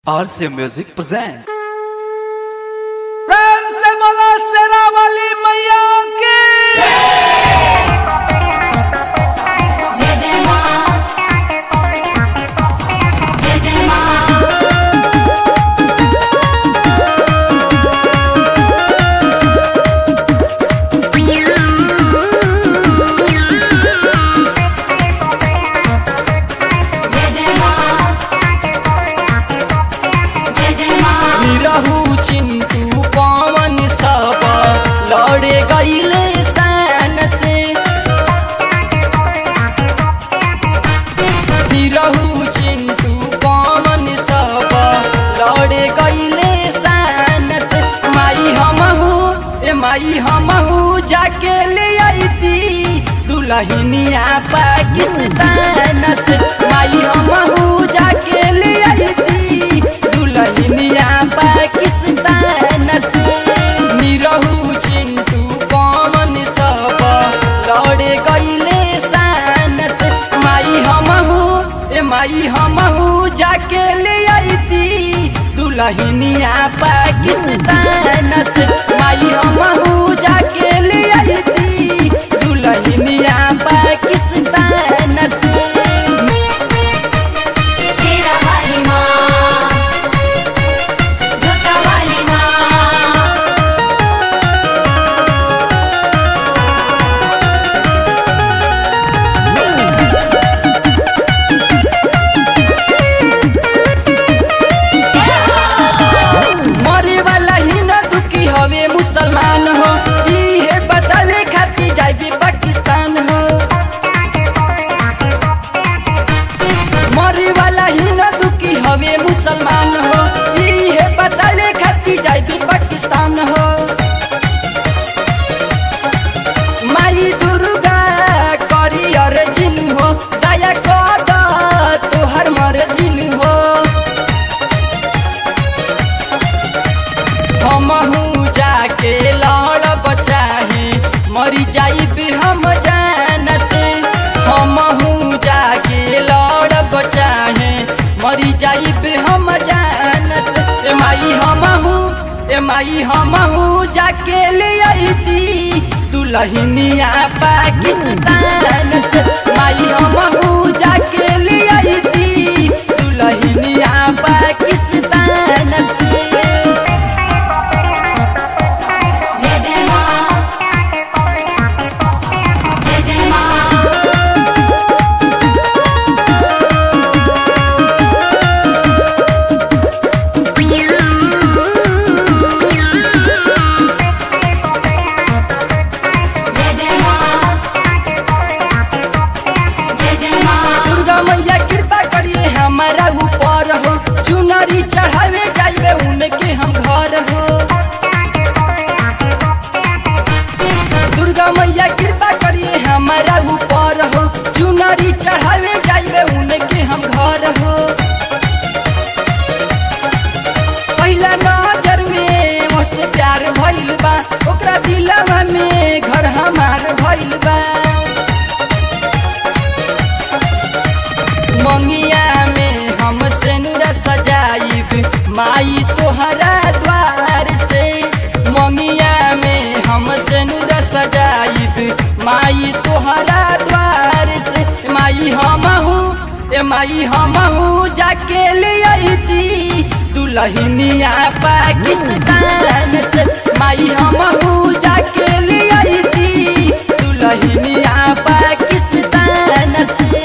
RC Music present. प्रेम से बोला शेरा वाली मैया की जय जय मां जय जय मां जय जय मां जय जय मां निरहु चिंटू पवन सब लड़े गईले सान से निरहु चिंटू पवन सब लड़े गईले सान से माई हमहू जाके ले आईती दुल्हनिया पाकिस्तान से माई हमहू जाके ले आईती दुल्हनिया पाकिस्तान से निरहु चिंटू पवन सब लड़े गईले सान से माई हमहू जाके ले आईती दुल्हनिया पाकिस्तान से माई हमहू जाके ले आईती दुल्हनिया पाकिस्तान से शेरा वाली मां जोता वाली मां मरे वाला ही न दुखी हवे मुसलमान हो इहे बतावे खातिर जाइबे पाकिस्तान हो मरे वाला ही न दुखी हवे मुसलमान हो इहे बतावे खातिर जाइबे पाकिस्तान हो माई दुर्गा करी अर्जिन हो दया कर तोहर मर्जिन हो हमहू जाके लड़ब चाहे मरी जाइब हम जान से हमहू जाके लड़ब चाहे मरी जाइब हम जान से ए माई हमहू जाके ले आईती दुल्हनिया पाकिस्तान से माई हमहू जाके ले आईती दुल्हनिया पाकिस्तान से जय जय मां जय जय मां जय जय मां जय जय मां दुर्गा मैया कृपा करिए हमारा ऊपर हो चुनरी चढ़ावे जाइबे उनके हम घर हो दुर्गा मैया कृपा करिए हमारा ऊपर हो चुनरी चढ़ावे जाइबे उनके हम घर हो पहला नजर में मुझसे प्यार भइल बा ओकरा दिलवा में घर हमार भइल बा मंगिया में हम सेनुरा सजाइब माई तोहरा द्वार से मंगिया में हम सेनुरा सजाइब माई तोहरा द्वार से माई हमहू जाके ले आईती दुल्हनिया पाकिस्तान से माई हमहू जाके ले आईती दुल्हनिया पाकिस्तान से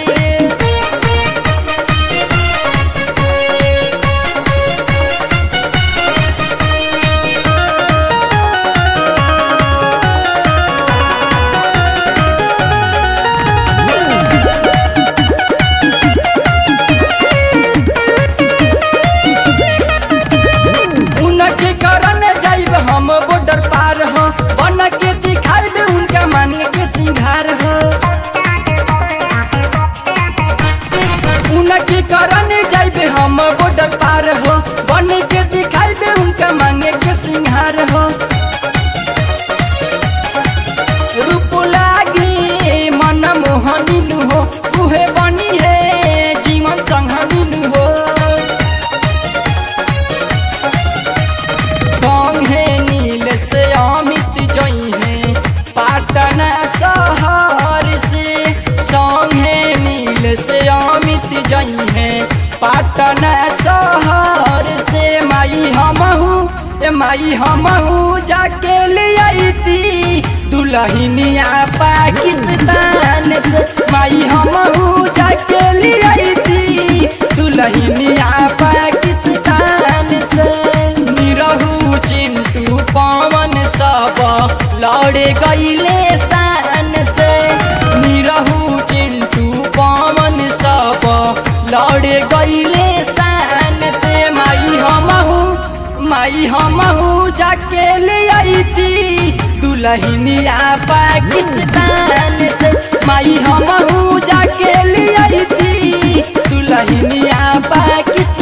उनके करन जाइब हम बॉर्डर पार हो बन के दिखाइब उनका मन के सिंगार हो पाटना शहर से माई हमहू जाके ले आईती दुल्हनिया पाकिस्तान से। माई हमहू जाके ले आईती दुल्हनिया पाकिस्तान से। निरहू चिंटू पवन सब लड़े गईले शान से। निरहू चिंटू पवन सब लड़े गईले शान से। माई हमहू जाके ले आईती दुल्हनिया पाकिस्तान से। माई हमहू जाके ले आईती दुल्हनिया पाकिस्तान